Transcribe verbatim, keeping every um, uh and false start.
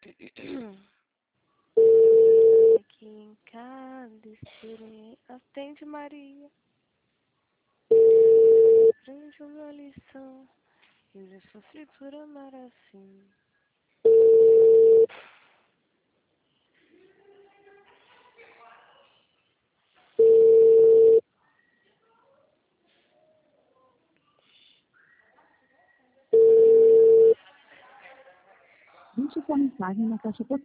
Aqui em casa esperei. Atende, Maria. Aprende uma lição. Eu já sofri por amar assim. Deixe sua mensagem na caixa postal.